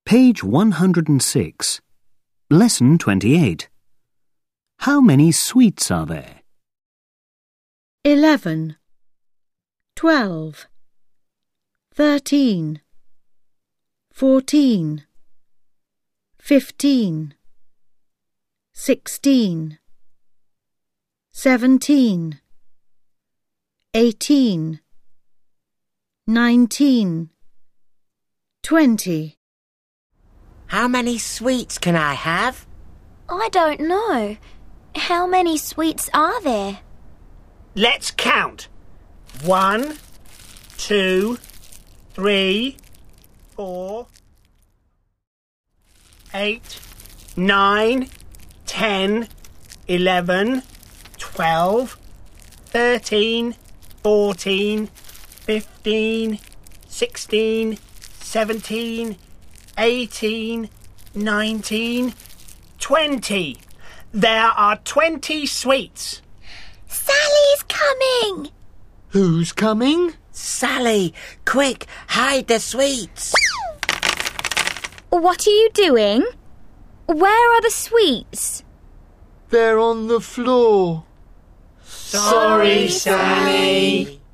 Page 106. Lesson 28. How many sweets are there? 11, 12, 13, 14, 15, 16, 17, 18, 19, 20. How many sweets can I have? I don't know. How many sweets are there? Let's count. 1, 2, 3, 4, 8, 9, 10, 11, 12, 13, 14, 15, 16, 17, 18, 19, 20. There are 20 sweets. Sally's coming! Who's coming? Sally, quick, hide the sweets. What are you doing? Where are the sweets? They're on the floor. Sorry, Sally.